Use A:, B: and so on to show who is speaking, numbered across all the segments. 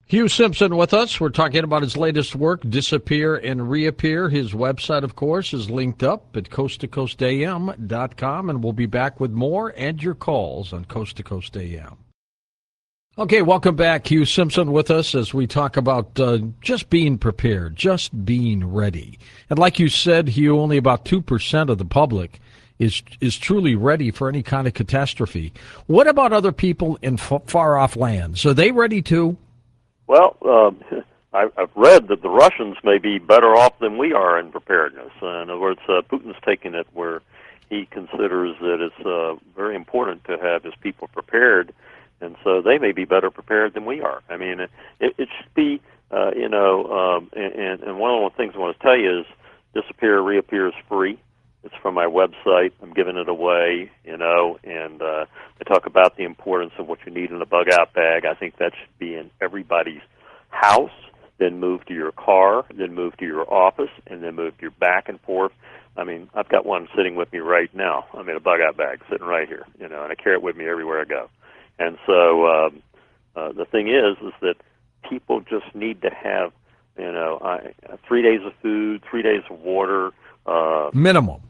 A: Hugh Simpson with us. We're talking about his latest work, Disappear and Reappear. His website, of course, is linked up at coasttocoastam.com, and we'll be back with more and your calls on Coast to Coast AM. Okay, welcome back. Hugh Simpson with us as we talk about just being prepared, just being ready. And like you said, Hugh, only about 2% of the public is truly ready for any kind of catastrophe. What about other people in far-off lands? Are they ready too?
B: Well, I've read that the Russians may be better off than we are in preparedness. In other words, Putin's taken it where he considers that it's very important to have his people prepared, and so they may be better prepared than we are. I mean, it should be, and one of the things I want to tell you is Disappear, Reappear is free. It's from my website. I'm giving it away, and I talk about the importance of what you need in a bug-out bag. I think that should be in everybody's house, then move to your car, then move to your office, and then move to your back and forth. I mean, I've got one sitting with me right now. I mean, a bug-out bag sitting right here, and I carry it with me everywhere I go. And so the thing is that people just need to have, 3 days of food, 3 days of water.
A: Minimum.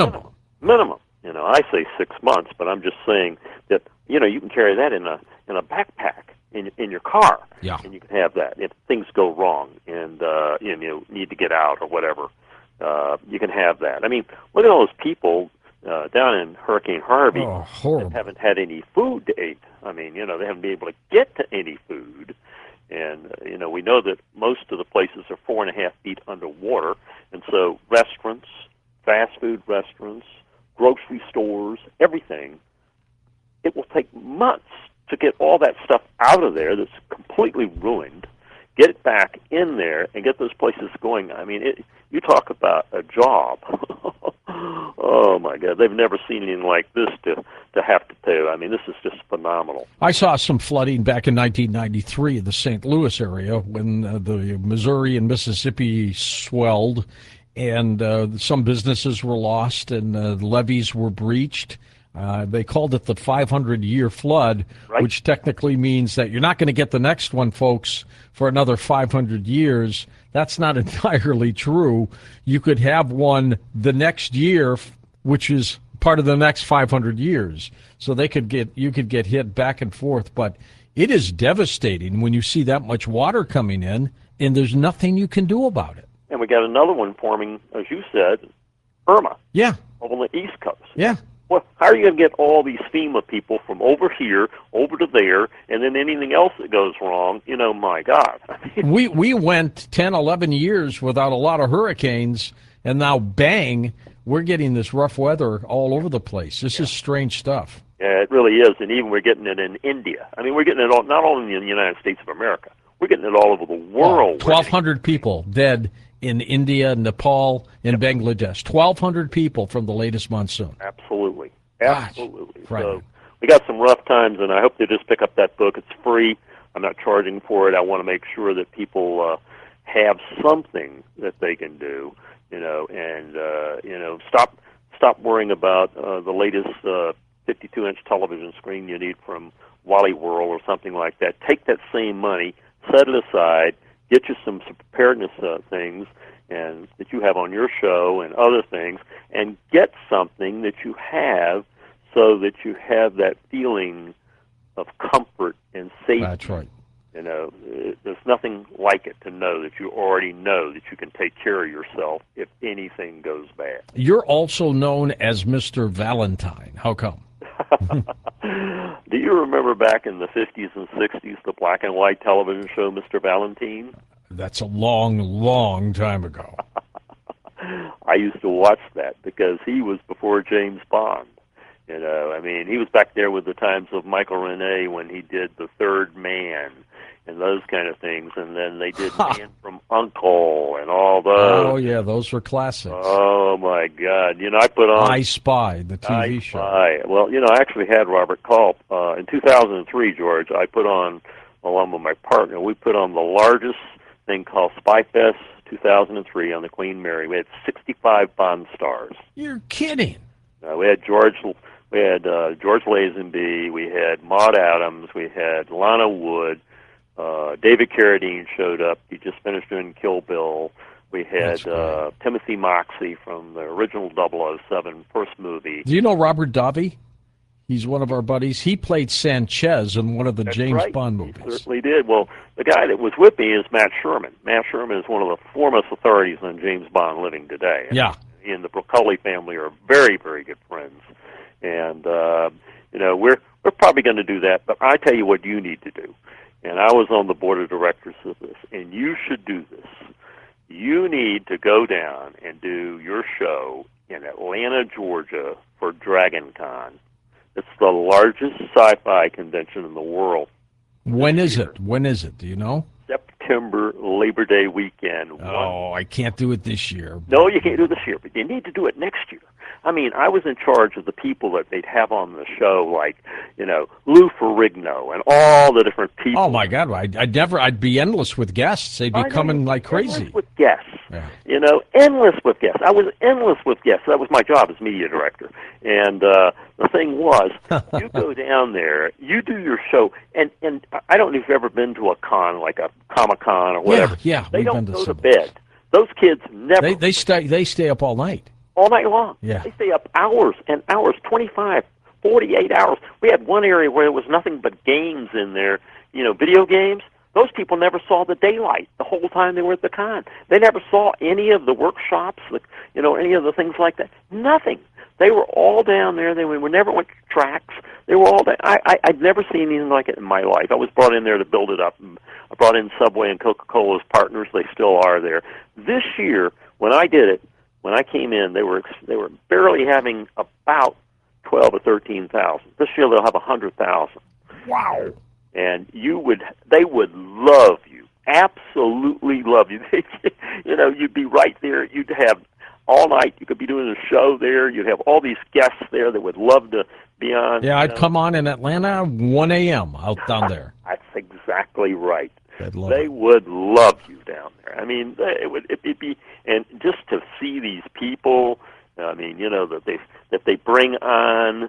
B: I say 6 months, but I'm just saying that you can carry that in a backpack in your car,
A: yeah,
B: and you can have that if things go wrong and you need to get out or whatever. You can have that. I mean, look at all those people down in Hurricane Harvey that haven't had any food to eat. I mean, they haven't been able to get to any food. And, we know that most of the places are 4.5 feet underwater. And so restaurants, fast food restaurants, grocery stores, everything, it will take months to get all that stuff out of there that's completely ruined, get it back in there, and get those places going. I mean, you talk about a job. Oh, my God. They've never seen anything like this to have to do. I mean, this is just phenomenal.
A: I saw some flooding back in 1993 in the St. Louis area when the Missouri and Mississippi swelled, and some businesses were lost and levees were breached. They called it the 500-year flood,
B: right,
A: which technically means that you're not going to get the next one, folks, for another 500 years. That's not entirely true. You could have one the next year, which is part of the next 500 years. So you could get hit back and forth. But it is devastating when you see that much water coming in, and there's nothing you can do about it.
B: And we got another one forming, as you said, Irma.
A: Yeah.
B: Over on the East Coast.
A: Yeah.
B: Well, how are you going to get all these FEMA people from over here, over to there, and then anything else that goes wrong? My God.
A: We went 10, 11 years without a lot of hurricanes, and now, bang, we're getting this rough weather all over the place. This is strange stuff.
B: Yeah, it really is, and even we're getting it in India. I mean, we're getting it not only in the United States of America, we're getting it all over the world.
A: 1,200 people dead in India, Nepal, and Bangladesh. 1,200 people from the latest monsoon.
B: Absolutely.
A: Right.
B: So we got some rough times, and I hope they just pick up that book. It's free. I'm not charging for it. I want to make sure that people have something that they can do, and stop worrying about the latest 52-inch television screen you need from Wally World or something like that. Take that same money, set it aside, get you some preparedness things and that you have on your show and other things, and get something that you have so that you have that feeling of comfort and safety.
A: That's right.
B: There's nothing like it to know that you already know that you can take care of yourself if anything goes bad.
A: You're also known as Mr. Valentine. How come?
B: Do you remember back in the 50s and 60s, the black and white television show, Mr. Valentine?
A: That's a long, long time ago.
B: I used to watch that because he was before James Bond. I mean, he was back there with the times of Michael Rene when he did The Third Man and those kind of things. And then they did Man from U.N.C.L.E. and all those.
A: Oh, yeah, those were classics.
B: Oh, my God. I put on
A: I Spy, the TV show.
B: Well, I actually had Robert Culp. In 2003, George, I put on, along with my partner, we put on the largest thing called Spy Fest 2003 on the Queen Mary. We had 65 Bond stars.
A: You're kidding.
B: We had George Lazenby, we had Maud Adams, we had Lana Wood, David Carradine showed up. He just finished doing Kill Bill. We had Timothy Moxey from the original 007 first movie.
A: Do you know Robert Davi? He's one of our buddies. He played Sanchez in one of the James Bond movies.
B: He certainly did. Well, the guy that was with me is Matt Sherman. Matt Sherman is one of the foremost authorities on James Bond living today.
A: Yeah.
B: He and the Broccoli family are very, very good friends. And, we're probably going to do that, but I tell you what you need to do. And I was on the board of directors of this, and you should do this. You need to go down and do your show in Atlanta, Georgia for Dragon Con. It's the largest sci-fi convention in the world.
A: When is it? When is it? Do you know?
B: September, Labor Day weekend.
A: Oh, I can't do it this year.
B: No, you can't do it this year, but you need to do it next year. I mean, I was in charge of the people that they'd have on the show, like, Lou Ferrigno and all the different people.
A: Oh, my God. I'd be endless with guests. They'd be coming like crazy.
B: Endless with guests.
A: Yeah.
B: Endless with guests. I was endless with guests. That was my job as media director. And the thing was, you go down there, you do your show, and I don't know if you've ever been to a con, like a Comic-Con or whatever.
A: Yeah,
B: They
A: we've
B: don't
A: been
B: go
A: to
B: to bed. Those kids never.
A: They stay up all night.
B: All night long.
A: Yeah.
B: They stay up hours and hours, 25, 48 hours. We had one area where there was nothing but games in there, video games. Those people never saw the daylight the whole time they were at the con. They never saw any of the workshops, any of the things like that. Nothing. They were all down there. They never went to tracks. They were all down. I'd never seen anything like it in my life. I was brought in there to build it up. I brought in Subway and Coca-Cola as partners. They still are there. This year, when I did it, when I came in, they were barely having about 12 or 13,000. This year they'll have 100,000.
A: Wow!
B: And they would love you, absolutely love you. You'd be right there. You'd have all night. You could be doing a show there. You'd have all these guests there that would love to be on.
A: Yeah, I'd come on in Atlanta 1 a.m. out down there.
B: That's exactly right.
A: They
B: would love you down there. I mean, it'd be, and just to see these people. I mean, that they bring on.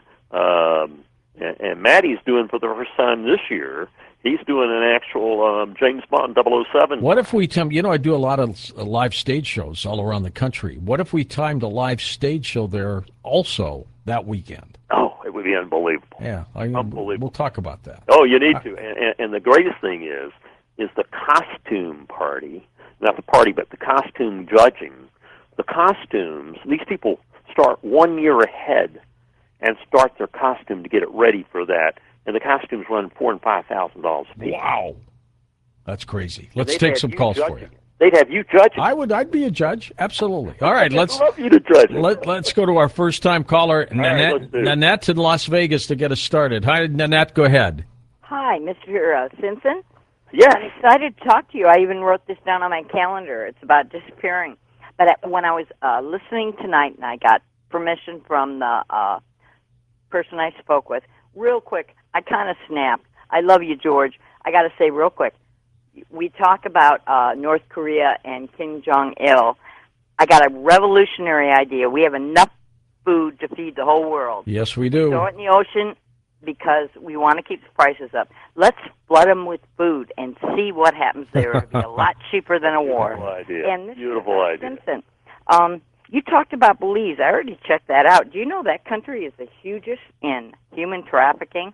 B: And Maddie's doing for the first time this year. He's doing an actual James Bond 007.
A: What if we I do a lot of live stage shows all around the country. What if we timed a live stage show there also that weekend?
B: Oh, it would be unbelievable.
A: Yeah,
B: unbelievable.
A: We'll talk about that.
B: Oh, you need to. And the greatest thing is the costume party. Not the party, but the costume judging. The costumes, these people start 1 year ahead and start their costume to get it ready for that. And the costumes run $4,000 and $5,000 a piece.
A: Wow, that's crazy. Let's take some calls for you.
B: They'd have you judging.
A: I'd be a judge, absolutely. All right,
B: I'd love you to judge.
A: Let's go to our first time caller, Nanette in Las Vegas, to get us started. Hi, Nanette. Go ahead.
C: Hi, Mr. Simpson.
B: Yes.
C: I'm excited to talk to you. I even wrote this down on my calendar. It's about disappearing. But when I was listening tonight, and I got permission from the person I spoke with, real quick, I kind of snapped. I love you, George. I got to say real quick, we talk about North Korea and Kim Jong-il. I got a revolutionary idea. We have enough food to feed the whole world.
A: Yes, we do.
C: Throw it in the ocean because we want to keep the prices up. Let's flood them with food and see what happens there. It'll be a lot cheaper than a war.
B: Beautiful idea.
C: And this
B: Beautiful
C: is
B: idea.
C: Simpson. You talked about Belize. I already checked that out. Do you know that country is the hugest in human trafficking?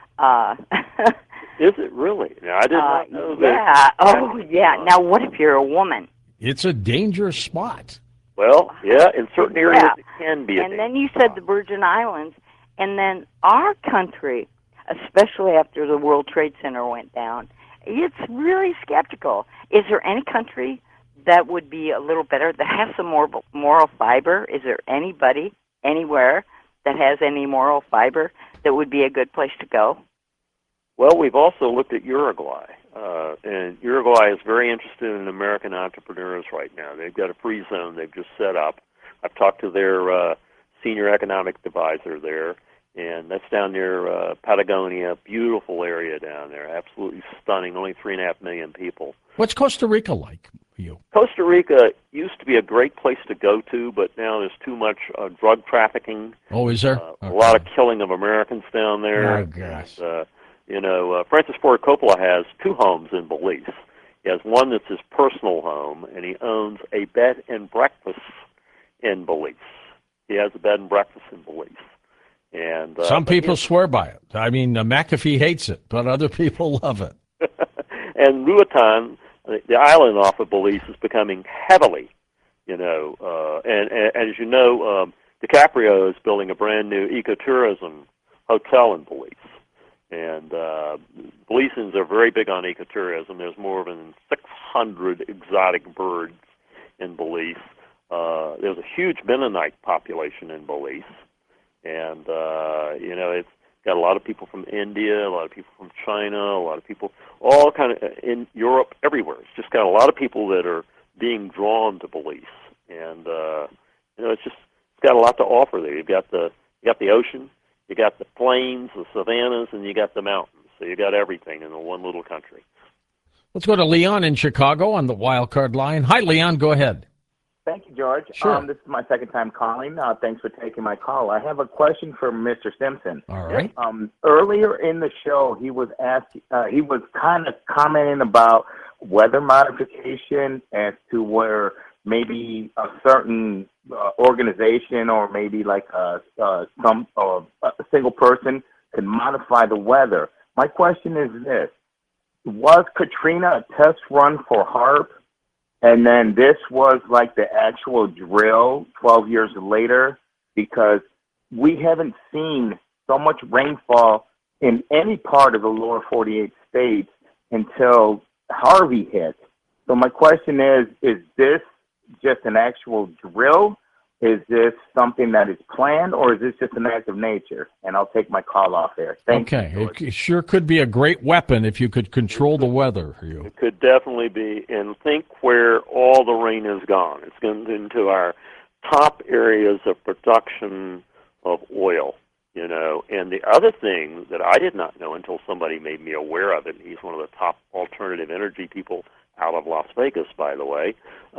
B: Is it really? No, I did not know that.
C: Yeah. Oh, yeah. Now, what if you're a woman?
A: It's a dangerous spot.
B: Well, yeah, in certain areas it can be.
C: And then you said the Virgin Islands, and then our country, especially after the World Trade Center went down, it's really skeptical. Is there any country that would be a little better, that has some moral fiber? Is there anybody, anywhere, that has any moral fiber that would be a good place to go?
B: Well, we've also looked at Uruguay, and Uruguay is very interested in American entrepreneurs right now. They've got a free zone they've just set up. I've talked to their senior economic advisor there, and that's down near Patagonia. Beautiful area down there, absolutely stunning, only 3.5 million people.
A: What's Costa Rica like for you?
B: Costa Rica used to be a great place to go to, but now there's too much drug trafficking.
A: Oh, is there?
B: A lot of killing of Americans down there.
A: Oh, gosh.
B: Francis Ford Coppola has 2 homes in Belize. He has one that's his personal home, and he owns a bed and breakfast in Belize. He has a bed and breakfast in Belize. And
A: some people swear by it. I mean, McAfee hates it, but other people love it.
B: And Ruatan, the island off of Belize, is becoming heavily, and as you know, DiCaprio is building a brand new ecotourism hotel in Belize. And Belizeans are very big on ecotourism. There's more than 600 exotic birds in Belize. There's a huge Mennonite population in Belize. And, it's got a lot of people from India, a lot of people from China, a lot of people all kind of in Europe, everywhere. It's just got a lot of people that are being drawn to Belize. And, it's got a lot to offer there. You got the ocean, you got the plains, the savannas, and you got the mountains. So you got everything in the one little country.
A: Let's go to Leon in Chicago on the wild card line. Hi, Leon. Go ahead.
D: Thank you, George.
A: Sure.
D: This is my second time calling. Thanks for taking my call. I have a question for Mr. Simpson.
A: All right.
D: Earlier in the show, he was kind of commenting about weather modification as to where maybe a certain organization or maybe like a single person can modify the weather. My question is this: was Katrina a test run for HAARP? And then this was like the actual drill 12 years later, because we haven't seen so much rainfall in any part of the lower 48 states until Harvey hit. So my question is this just an actual drill? Is this something that is planned, or is this just an act of nature? And I'll take my call off there. Thank you.
A: Okay. It sure could be a great weapon if you could control the weather.
B: It could definitely be. And think where all the rain has gone. It's gone into our top areas of production of oil, And the other thing that I did not know until somebody made me aware of it, and he's one of the top alternative energy people out of Las Vegas, by the way,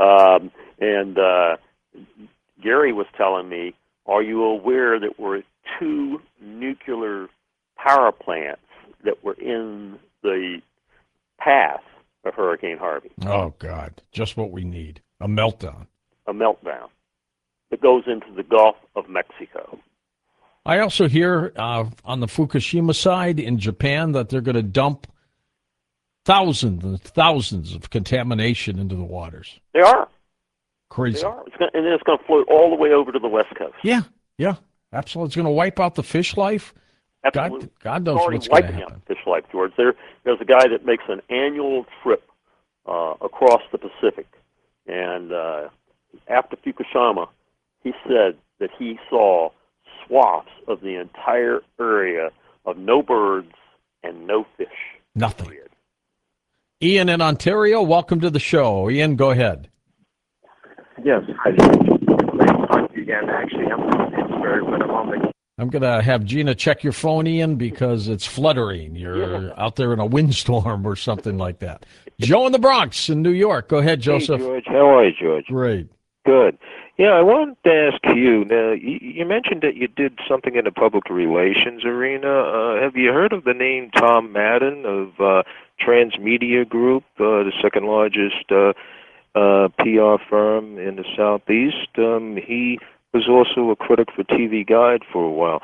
B: Gary was telling me, are you aware that we're 2 nuclear power plants that were in the path of Hurricane Harvey?
A: Oh, God. Just what we need. A meltdown.
B: A meltdown that goes into the Gulf of Mexico.
A: I also hear on the Fukushima side in Japan that they're going to dump thousands and thousands of contamination into the waters.
B: They are.
A: Crazy.
B: They are. And then it's going to float all the way over to the West Coast.
A: Yeah, absolutely. It's going to wipe out the fish life.
B: Absolutely.
A: God knows what's going to happen.
B: Out fish life, George. There's a guy that makes an annual trip across the Pacific. And after Fukushima, he said that he saw swaths of the entire area of no birds and no fish.
A: Nothing.
B: Period.
A: Ian in Ontario, welcome to the show. Ian, go ahead.
E: Yes, I great to talk to you again. Actually, I'm from Pittsburgh, but I'm on the.
A: I'm going to have Gina check your phone, Ian, because it's fluttering. You're out there in a windstorm or something like that. Joe in the Bronx in New York. Go ahead, Joseph.
F: Hey, George. How are you, George?
A: Great.
F: Good. Yeah, I wanted to ask you. Now, you mentioned that you did something in the public relations arena. Have you heard of the name Tom Madden of Transmedia Group, the second largest PR firm in the Southeast? He was also a critic for TV Guide for a while.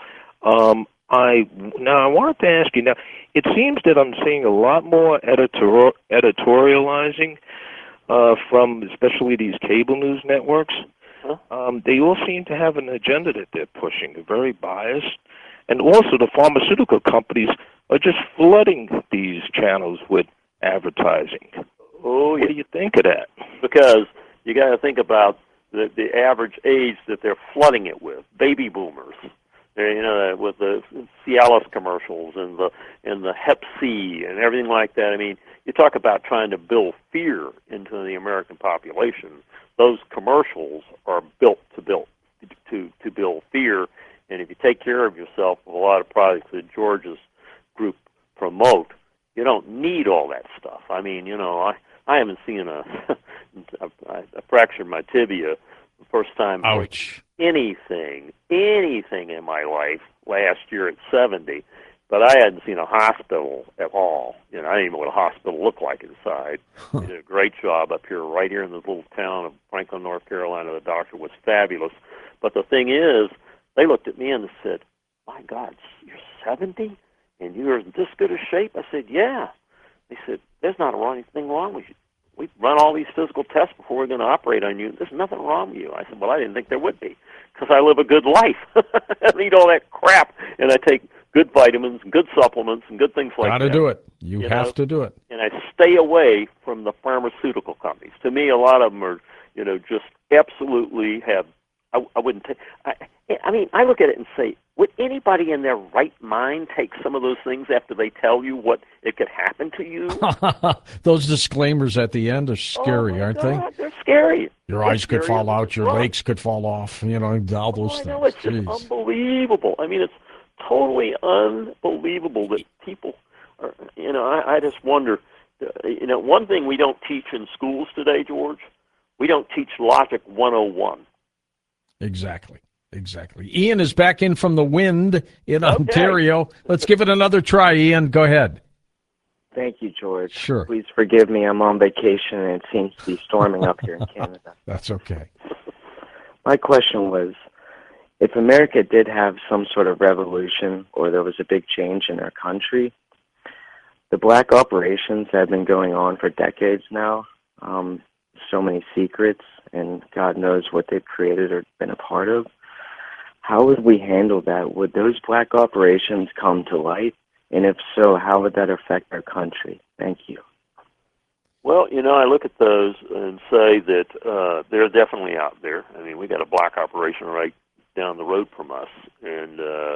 F: I wanted to ask you, now, it seems that I'm seeing a lot more editorializing from especially these cable news networks. They all seem to have an agenda that they're pushing. They're very biased. And also the pharmaceutical companies are just flooding these channels with advertising.
B: Oh, yeah.
F: What do you think of that?
B: Because you got to think about the average age that they're flooding it with, baby boomers. With the Cialis commercials and the Hep C and everything like that. I mean, you talk about trying to build fear into the American population. Those commercials are built to build fear. And if you take care of yourself with a lot of products that George's group promote, you don't need all that stuff. I mean, I haven't seen I fractured my tibia the first time.
A: Ouch.
B: Anything in my life last year at 70, but I hadn't seen a hospital at all. I didn't even know what a hospital looked like inside. They did a great job up here, right here in this little town of Franklin, North Carolina. The doctor was fabulous. But the thing is, they looked at me and said, "My God, you're 70 and you're in this good a shape?" I said, "Yeah." They said, "There's not anything wrong with you. We run all these physical tests before we're going to operate on you. There's nothing wrong with you." I said, "Well, I didn't think there would be, because I live a good life. I eat all that crap, and I take good vitamins, good supplements, and good things like that."
A: Got to do it. You have to do it.
B: And I stay away from the pharmaceutical companies. To me, a lot of them are, just absolutely have. I wouldn't take. I mean, I look at it and say, would anybody in their right mind take some of those things after they tell you what it could happen to you?
A: Those disclaimers at the end are scary, aren't they?
B: They're scary.
A: Your eyes could fall out, your legs could fall off, all those things.
B: I know, it's just unbelievable. I mean, it's totally unbelievable that people are, I just wonder, one thing we don't teach in schools today, George, we don't teach Logic 101.
A: Exactly. Ian is back in from the wind in Ontario. Let's give it another try, Ian. Go ahead.
E: Thank you, George.
A: Sure.
E: Please forgive me. I'm on vacation, and it seems to be storming up here in Canada.
A: That's okay.
E: My question was, if America did have some sort of revolution or there was a big change in our country, the black operations have been going on for decades now. So many secrets, and God knows what they've created or been a part of. How would we handle that? Would those black operations come to light? And if so, how would that affect our country? Thank you.
B: Well, I look at those and say that they're definitely out there. I mean, we got a black operation right down the road from us. And,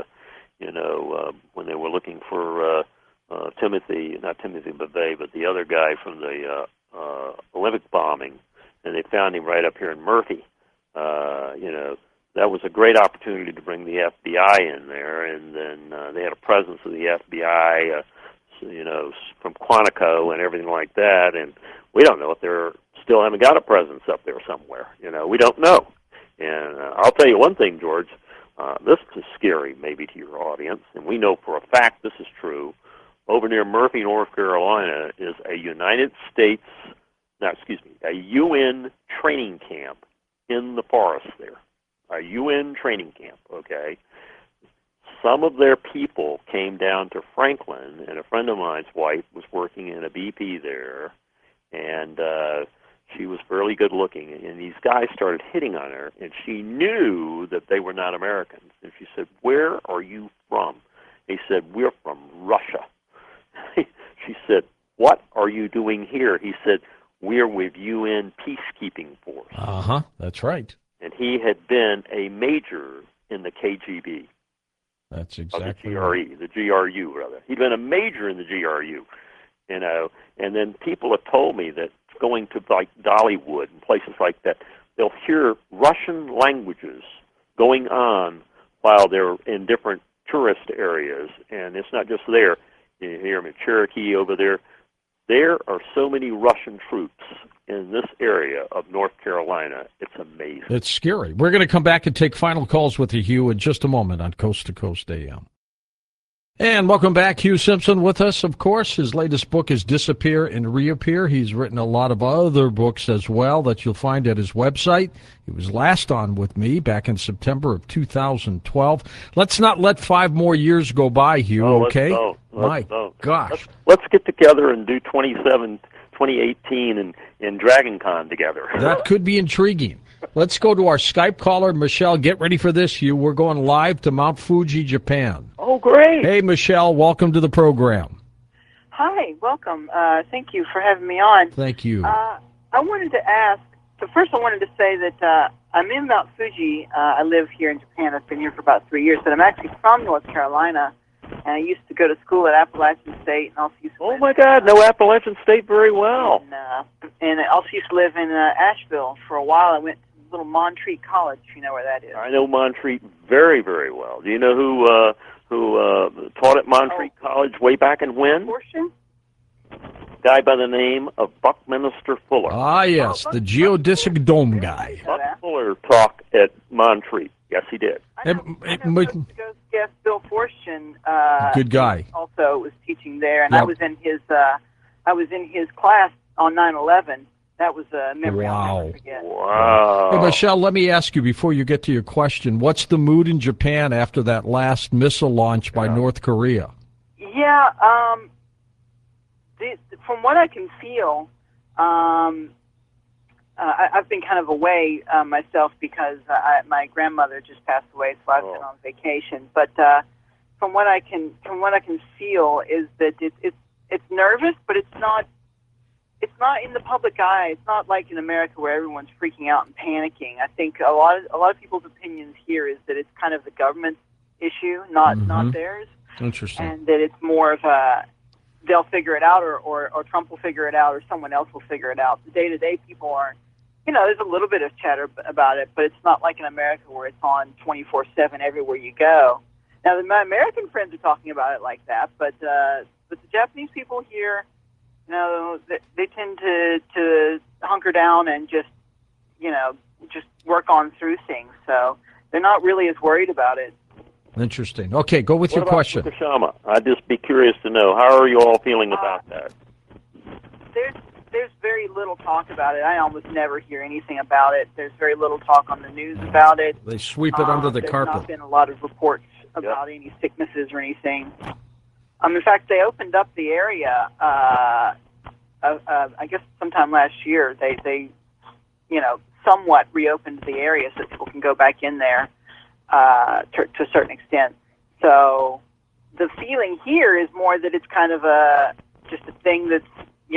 B: when they were looking for not Timothy Bavay, but the other guy from the Olympic bombing, and they found him right up here in Murphy. That was a great opportunity to bring the FBI in there, and then they had a presence of the FBI, from Quantico and everything like that, and we don't know if they're still haven't got a presence up there somewhere. We don't know. And I'll tell you one thing, George, this is scary maybe to your audience, and we know for a fact this is true. Over near Murphy, North Carolina, is a UN training camp in the forest there. A UN training camp, okay? Some of their people came down to Franklin, and a friend of mine's wife was working in a BP there, and she was fairly good looking, and these guys started hitting on her, and she knew that they were not Americans. And she said, "Where are you from?" He said, "We're from Russia." She said, "What are you doing here?" He said, "We're with UN Peacekeeping Force."
A: That's right.
B: And he had been a major in the KGB.
A: That's exactly
B: the GRE, the GRU, rather. He'd been a major in the GRU, and then people have told me that going to like Dollywood and places like that, they'll hear Russian languages going on while they're in different tourist areas, and it's not just there. You hear them in Cherokee over there. There are so many Russian troops in this area of North Carolina. It's amazing.
A: It's scary. We're going to come back and take final calls with you, Hugh, in just a moment on Coast to Coast AM. And welcome back. Hugh Simpson with us, of course. His latest book is Disappear and Reappear. He's written a lot of other books as well that you'll find at his website. He was last on with me back in September of 2012. Let's not let 5 more years go by, Hugh, okay?
B: Let's don't.
A: Gosh.
B: Let's get together and do 2018 and Dragon Con together.
A: That could be intriguing. Let's go to our Skype caller, Michelle. Get ready for this, Hugh. We're going live to Mount Fuji, Japan.
B: Oh, great.
A: Hey, Michelle. Welcome to the program.
G: Hi. Welcome. Thank you for having me on.
A: Thank you.
G: I wanted to ask, so first I wanted to say that I'm in Mount Fuji. I live here in Japan. I've been here for about 3 years, but I'm actually from North Carolina. And I used to go to school at Appalachian State, and also used to
B: Oh my God, know Appalachian State very well.
G: And I also used to live in Asheville for a while. I went to little Montreat College, if you know where that is.
B: I know Montreat very, very well. Do you know who taught at Montreat College way back in when?
G: Portion?
B: Guy by the name of Buckminster Fuller.
A: Ah, yes, the geodesic dome guy.
B: Buck Fuller taught at Montreat. Yes, he did.
G: I never got to go guest, Bill Forstchen,
A: Good guy.
G: also was teaching there, and
A: Yep.
G: I was in his class on 9/11. That was a memory I'll never forget.
B: Wow.
A: Hey, Michelle, let me ask you before you get to your question, what's the mood in Japan after that last missile launch by North Korea?
G: Yeah, from what I can feel, I've been kind of away myself because my grandmother just passed away, so I've been on vacation. But from what I can feel is that it's nervous, but it's not in the public eye. It's not like in America where everyone's freaking out and panicking. I think a lot of people's opinions here is that it's kind of the government's issue, not theirs.
A: Interesting.
G: And that it's more of a they'll figure it out, or Trump will figure it out, or someone else will figure it out. The day-to-day people aren't. There's a little bit of chatter about it, but it's not like in America where it's on 24/7 everywhere you go. Now, my American friends are talking about it like that, but the Japanese people here, they tend to hunker down and just work on through things. So they're not really as worried about it.
A: Interesting. Okay, go with your question.
B: Fukushima? I'd just be curious to know, how are you all feeling about that?
G: There's very little talk about it. I almost never hear anything about it. There's very little talk on the news about it.
A: They sweep it under the carpet.
G: There's not been a lot of reports about any sicknesses or anything. In fact, they opened up the area, I guess sometime last year. They somewhat reopened the area so people can go back in there to a certain extent. So the feeling here is more that it's kind of just a thing that's,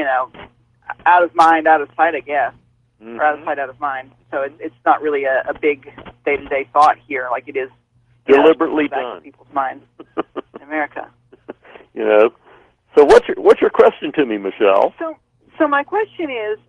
G: out of mind, out of sight, I guess, or out of sight, out of mind. So it's not really a big day-to-day thought here like it is
B: deliberately
G: back
B: done
G: in people's minds in America.
B: So what's your question to me, Michelle?
G: So my question is,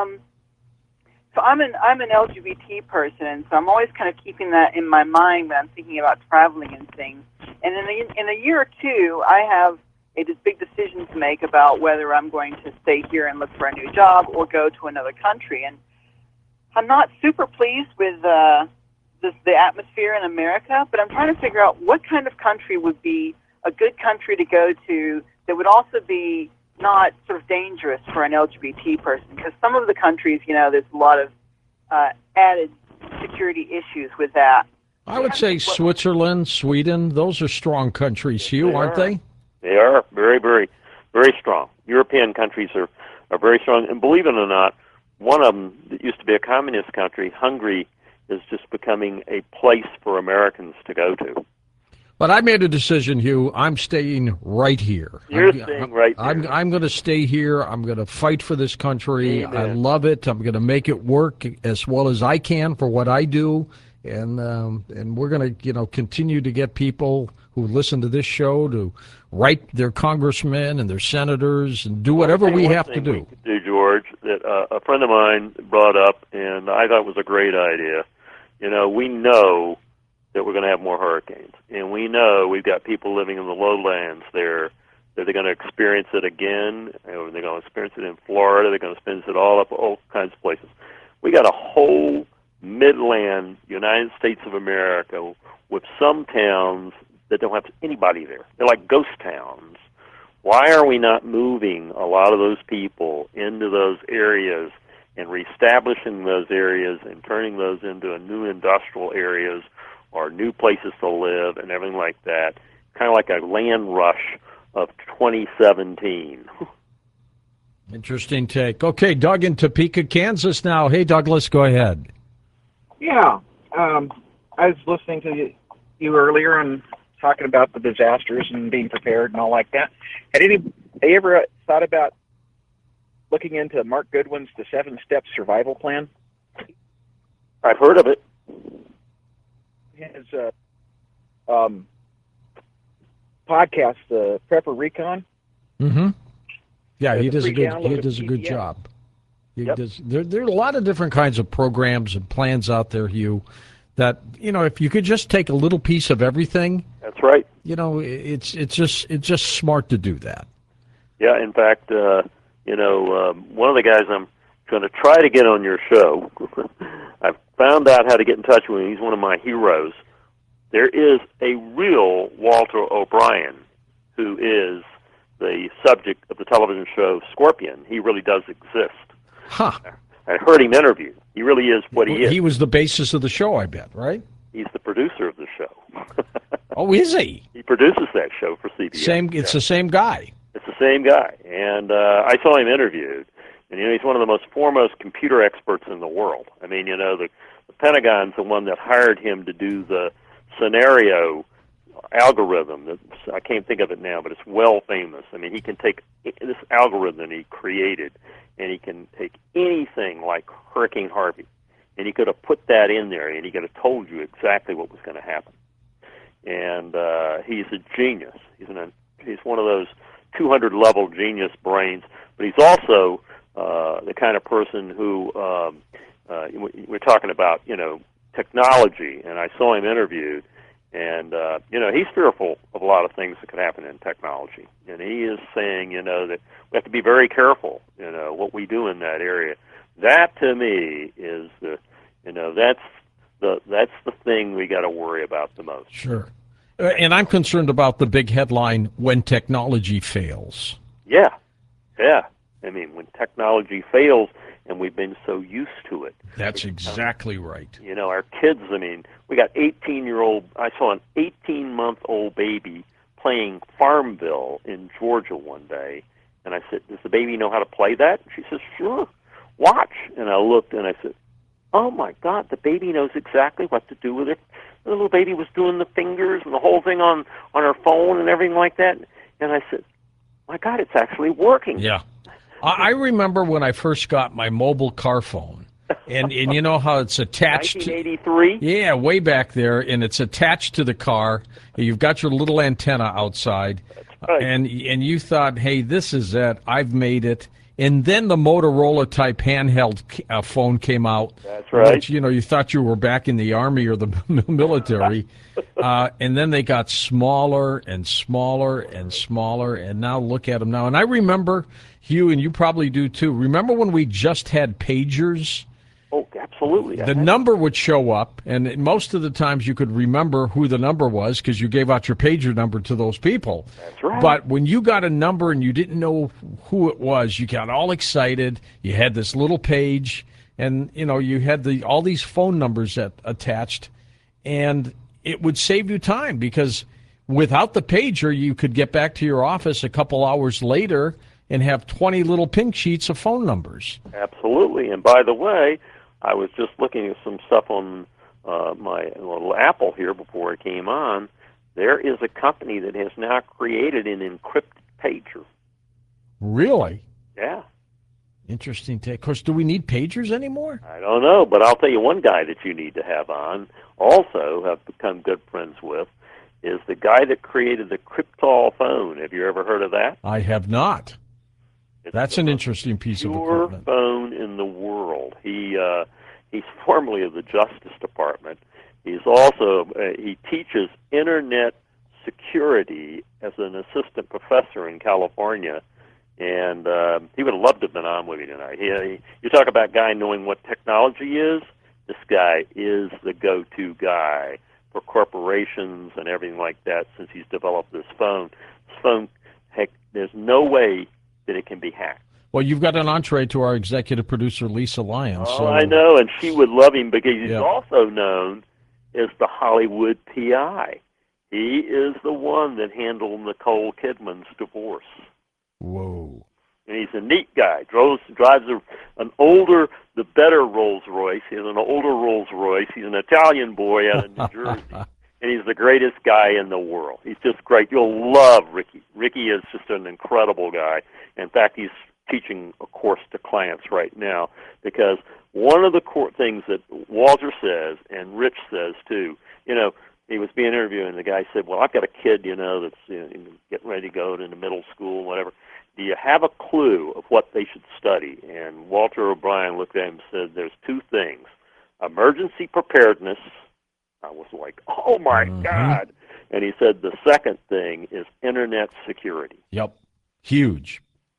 G: so I'm an LGBT person, and so I'm always kind of keeping that in my mind when I'm thinking about traveling and things. And in a year or two, I have a big decision to make about whether I'm going to stay here and look for a new job or go to another country. And I'm not super pleased with the atmosphere in America, but I'm trying to figure out what kind of country would be a good country to go to that would also be not sort of dangerous for an LGBT person. Because some of the countries, there's a lot of added security issues with that.
A: I would say Switzerland, Sweden, those are strong countries, Hugh, aren't they?
B: They are very, very, very strong. European countries are very strong. And believe it or not, one of them that used to be a communist country, Hungary, is just becoming a place for Americans to go to.
A: But I made a decision, Hugh. I'm staying right here.
B: You're staying right there.
A: I'm going to stay here. I'm going to fight for this country.
B: Amen.
A: I love it. I'm going to make it work as well as I can for what I do. And we're going to, continue to get people who listen to this show to write their congressmen and their senators and do whatever we have to do.
B: We could do, George, that a friend of mine brought up, and I thought it was a great idea. We know that we're going to have more hurricanes, and we know we've got people living in the lowlands there that they're going to experience it again. They're going to experience it in Florida. They're going to experience it all kinds of places. We got a whole Midland United States of America with some towns that don't have anybody there. They're like ghost towns. Why are we not moving a lot of those people into those areas and reestablishing those areas and turning those into new industrial areas or new places to live and everything like that? Kind of like a land rush of 2017.
A: Interesting take. Okay, Doug in Topeka, Kansas now. Hey, Douglas, go ahead.
H: Yeah, I was listening to you earlier and talking about the disasters and being prepared and all like that. Had you ever thought about looking into Mark Goodwin's The 7-Step Survival Plan?
B: I've heard of it.
H: His podcast, the Prepper Recon.
A: Mm-hmm. Yeah, he does a good
H: PDF.
A: job. There are a lot of different kinds of programs and plans out there, Hugh, that, if you could just take a little piece of everything.
B: That's right.
A: It's just smart to do that.
B: Yeah, in fact, one of the guys I'm going to try to get on your show, I've found out how to get in touch with him. He's one of my heroes. there is a real Walter O'Brien who is the subject of the television show Scorpion. He really does exist.
A: Huh.
B: I heard him interviewed. He really is what he is.
A: He was the basis of the show, I bet, right?
B: He's the producer of the show.
A: Oh, is he?
B: He produces that show for CBS.
A: It's the same guy.
B: It's the same guy. And I saw him interviewed. And, he's one of the most foremost computer experts in the world. I mean, the Pentagon's the one that hired him to do the scenario algorithm. I can't think of it now, but it's well famous. I mean, he can take this algorithm he created, and he can take anything like Hurricane Harvey, and he could have put that in there, and he could have told you exactly what was going to happen. And he's a genius. He's one of those 200-level genius brains, but he's also the kind of person who we're talking about, technology, and I saw him interviewed, and he's fearful of a lot of things that could happen in technology, and he is saying, that we have to be very careful, what we do in that area. That to me is that's the thing we got to worry about the most.
A: Sure. And I'm concerned about the big headline, when technology fails.
B: Yeah. I mean, when technology fails, and we've been so used to it.
A: That's exactly right.
B: Our kids, we got I saw an 18-month-old baby playing Farmville in Georgia one day, and I said, does the baby know how to play that? She says, sure, watch. And I looked, and I said, oh, my God, the baby knows exactly what to do with it. The little baby was doing the fingers and the whole thing on her phone and everything like that. And I said, my God, it's actually working.
A: Yeah. I remember when I first got my mobile car phone, and you know how it's attached
B: 1983?
A: Yeah, way back there, and it's attached to the car. You've got your little antenna outside,
B: right.
A: and you thought, hey, this is it. I've made it. And then the Motorola-type handheld phone came out.
B: That's right.
A: Which, you thought you were back in the Army or the military. And then they got smaller and smaller and smaller, and now look at them now. And I remember, Hugh, and you probably do too, remember when we just had pagers?
B: Oh, absolutely.
A: The number would show up, and most of the times you could remember who the number was because you gave out your pager number to those people.
B: That's right.
A: But when you got a number and you didn't know who it was, you got all excited. You had this little page, and you had all these phone numbers attached, and it would save you time because without the pager, you could get back to your office a couple hours later and have 20 little pink sheets of phone numbers.
B: Absolutely. And by the way, I was just looking at some stuff on my little Apple here before I came on. There is a company that has now created an encrypted pager.
A: Really?
B: Yeah.
A: Interesting take. Of course, do we need pagers anymore?
B: I don't know, but I'll tell you one guy that you need to have on, also have become good friends with, is the guy that created the Kryptol phone. Have you ever heard of that?
A: I have not. That's an interesting piece of equipment.
B: Phone in the world. He's formerly of the Justice Department. He's also he teaches internet security as an assistant professor in California, and he would have loved to have been on with you tonight. You talk about a guy knowing what technology is. This guy is the go-to guy for corporations and everything like that since he's developed this phone. This phone, heck, there's no way that it can be hacked.
A: Well, you've got an entree to our executive producer, Lisa Lyons.
B: Oh,
A: so.
B: I know, and she would love him because he's also known as the Hollywood PI. He is the one that handled Nicole Kidman's divorce.
A: Whoa.
B: And he's a neat guy. Drives an older, the better Rolls Royce. He has an older Rolls Royce. He's an Italian boy out of New Jersey. And he's the greatest guy in the world. He's just great. You'll love Ricky. Ricky is just an incredible guy. In fact, he's teaching a course to clients right now because one of the core things that Walter says and Rich says too, he was being interviewed and the guy said, well, I've got a kid, that's getting ready to go into middle school and whatever. Do you have a clue of what they should study? And Walter O'Brien looked at him and said, there's two things, emergency preparedness. I was like, oh, my God. And he said the second thing is internet security.
A: Yep. Huge.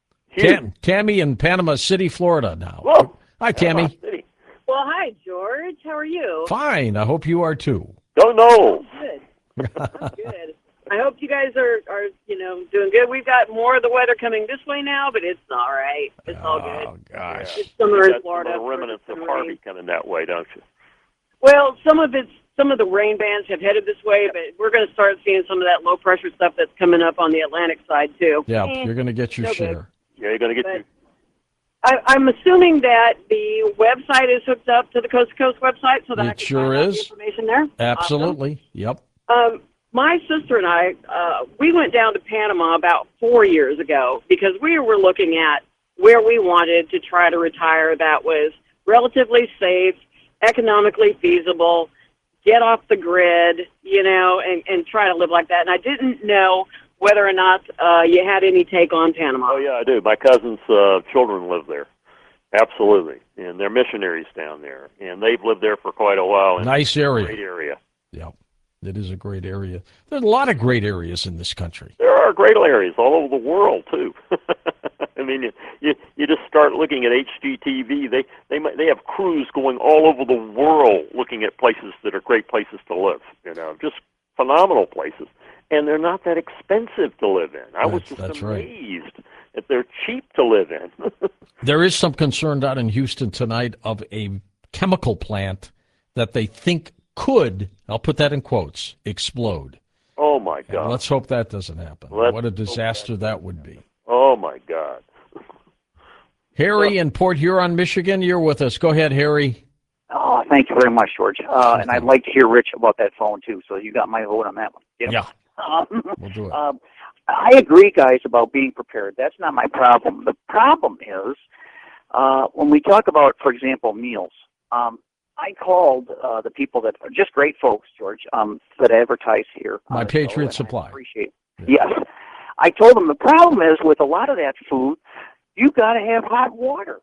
A: Tammy in Panama City, Florida now.
B: Whoa.
A: Hi, Tammy.
I: Well, hi, George. How are you?
A: Fine. I hope you are, too.
B: Don't know.
I: Good. Good. I hope you guys are doing good. We've got more of the weather coming this way now, but it's all right. It's all good.
A: Oh, gosh.
I: It's summer in
B: Got
I: Florida.
B: some of the remnants of Harvey coming that way, don't you?
I: Well, some of the rain bands have headed this way, but we're going to start seeing some of that low pressure stuff that's coming up on the Atlantic side too.
A: Yeah, you're going to get your
I: no
A: share.
I: good.
B: Yeah, you're going to get your...
I: I'm assuming that the website is hooked up to the Coast to Coast website, so that I
A: It
I: can
A: sure
I: find out
A: is.
I: the information there.
A: Absolutely. Yep.
I: Awesome. My sister and I, we went down to Panama about 4 years ago because we were looking at where we wanted to try to retire that was relatively safe, economically feasible, get off the grid, and try to live like that. And I didn't know whether or not you had any take on Panama.
B: Oh, yeah, I do. My cousin's children live there. Absolutely. And they're missionaries down there. And they've lived there for quite a while. And
A: Nice area.
B: Great area.
A: Yep. It is a great area. There's a lot of great areas in this country.
B: There are great areas all over the world, too. I mean, you just start looking at HGTV. They have crews going all over the world looking at places that are great places to live, just phenomenal places. And they're not that expensive to live in. I was just amazed that they're cheap to live in.
A: There is some concern down in Houston tonight of a chemical plant that they think could, I'll put that in quotes, explode.
B: Oh, my God.
A: And let's hope that doesn't happen. What a disaster that would be.
B: Oh, my God.
A: Harry in Port Huron, Michigan, you're with us. Go ahead, Harry.
J: Oh, thank you very much, George. And I'd like to hear Rich about that phone, too, so you got my vote on that one.
A: Yeah. We'll do it.
J: I agree, guys, about being prepared. That's not my problem. The problem is when we talk about, for example, meals. I called the people that are just great folks, George, that advertise here.
A: My Patriot Supply.
J: I appreciate it. Yes. I told them the problem is with a lot of that food, you've got to have hot water.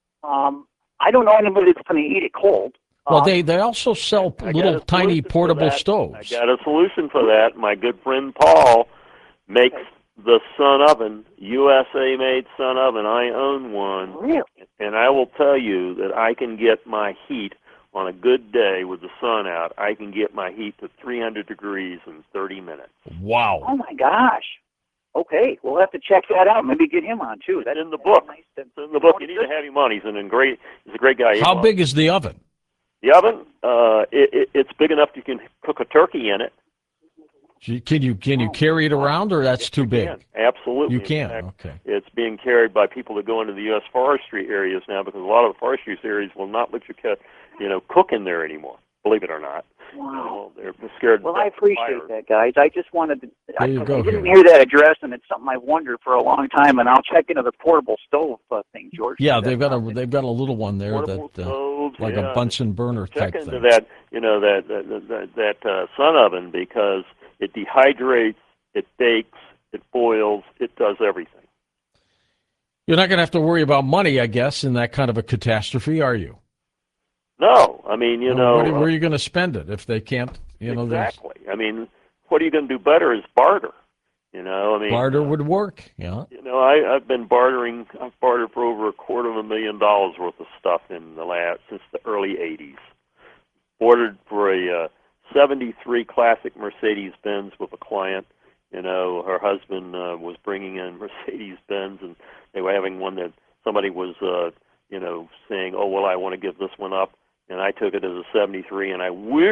J: I don't know anybody that's going to eat it cold.
A: Well, they also sell little tiny portable stoves.
B: I got a solution for that. My good friend Paul makes the Sun Oven, USA-made Sun Oven. I own one.
J: Really?
B: And I will tell you that I can get my heat on a good day with the sun out. I can get my heat to 300 degrees in 30 minutes.
A: Wow.
J: Oh, my gosh. Okay, we'll have to check that out. Maybe get him on, too.
B: That's in the book.
J: Nice.
B: It's in the book. You need to have him on. He's a great guy.
A: How big is the oven?
B: The oven, it's big enough you can cook a turkey in it.
A: Can you carry it around, or that's too big?
B: Absolutely.
A: You can.
B: In fact,
A: okay.
B: It's being carried by people that go into the U.S. forestry areas now because a lot of the forestry areas will not let you cook in there anymore. Believe it or not.
J: Wow.
B: They're scared.
J: Well, I appreciate that, guys. I just wanted to. I didn't
A: Harry.
J: hear that address, and it's something I've wondered for a long time. And I'll check into the portable stove thing, George.
A: Yeah, they've got a little one there
B: Portable stoves,
A: like a Bunsen burner
B: check
A: type
B: into
A: thing.
B: that, that Sun Oven because it dehydrates, it bakes, it boils, it does everything.
A: You're not going to have to worry about money, I guess, in that kind of a catastrophe, are you?
B: No, I mean,
A: where are you going to spend it if they can't?
B: Exactly. I mean, what are you going to do better is barter.
A: Barter would work. Yeah.
B: I've been bartering. I've bartered for over $250,000 worth of stuff since the early '80s. Ordered for a '73 classic Mercedes-Benz with a client. Her husband was bringing in Mercedes-Benz, and they were having one that somebody was, saying, "Oh, well, I want to give this one up." And I took it as a '73, and I wish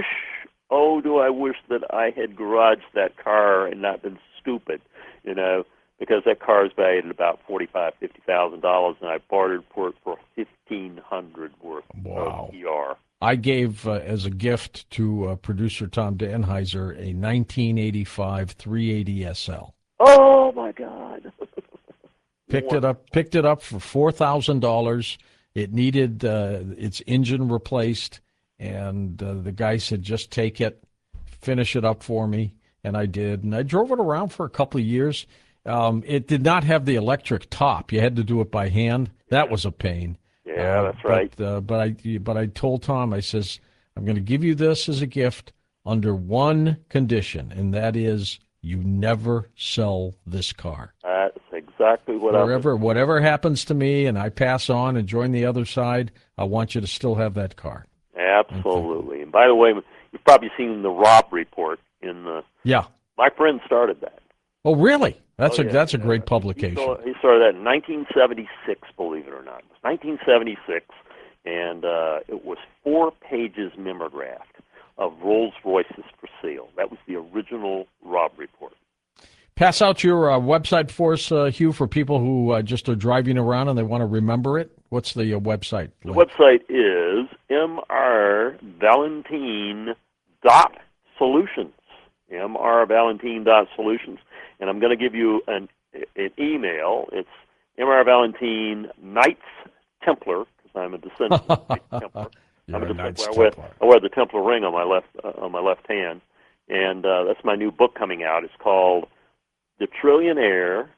B: that I had garaged that car and not been stupid, because that car is valued at about $45,000-$50,000, and I bartered for it for $1,500 worth of PR.
A: I gave as a gift to producer Tom Danheiser a 1985 380 SL.
B: Oh my God!
A: Picked it up for $4,000. It needed its engine replaced, and the guy said, "Just take it, finish it up for me," and I did. And I drove it around for a couple of years. It did not have the electric top; you had to do it by hand. That was a pain.
B: Yeah, that's right.
A: But I told Tom, I says, "I'm going to give you this as a gift under one condition, and that is you never sell this car."
B: That's exactly what
A: whatever happens to me and I pass on and join the other side, I want you to still have that car.
B: Absolutely. And by the way, you've probably seen the Robb report, in the.
A: Yeah.
B: My friend started that.
A: Oh, really? That's
B: yeah.
A: a great publication.
B: He started that in 1976, believe it or not. It was 1976, and it was 4 pages mimeographed of Rolls-Royces for sale. That was the original Robb Report.
A: Pass out your website for us, Hugh, for people who just are driving around and they want to remember it. What's the website?
B: The website is mrvalentine.solutions. mrvalentine.solutions. And I'm going to give you an email. It's mrvalentine Knights Templar, because I'm a descendant of the Templar. I'm a Templar. I wear the Templar ring on my left hand, and that's my new book coming out. It's called The Trillionaire,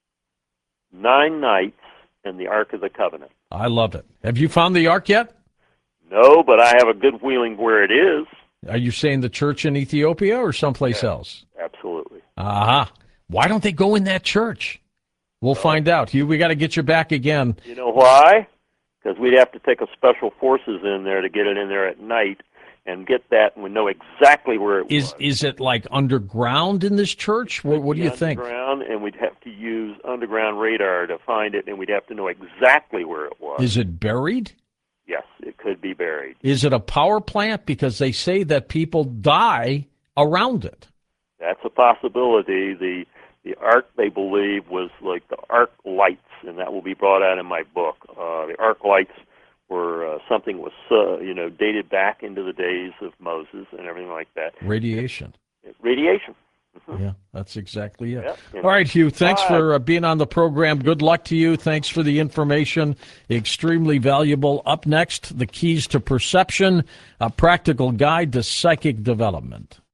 B: 9 Knights, and the Ark of the Covenant.
A: I love it. Have you found the Ark yet?
B: No, but I have a good feeling where it is.
A: Are you saying the church in Ethiopia or someplace else?
B: Absolutely.
A: Aha. Why don't they go in that church? We'll find out. Hugh, we got to get you back again.
B: You know why? Because we'd have to take a special forces in there to get it in there at night and get that, and we know exactly where it was.
A: Is it like underground in this church? What do you think?
B: Underground, and we'd have to use underground radar to find it, and we'd have to know exactly where it was.
A: Is it buried?
B: Yes, it could be buried.
A: Is it a power plant? Because they say that people die around it.
B: That's a possibility. The ark, they believe, was like the arc lights, and that will be brought out in my book. The arc lights were something was dated back into the days of Moses and everything like that.
A: Radiation.
B: Radiation.
A: Mm-hmm. Yeah, that's exactly it.
B: Yeah.
A: All right, Hugh, thanks for being on the program. Good luck to you. Thanks for the information. Extremely valuable. Up next, The Keys to Perception, a practical guide to psychic development.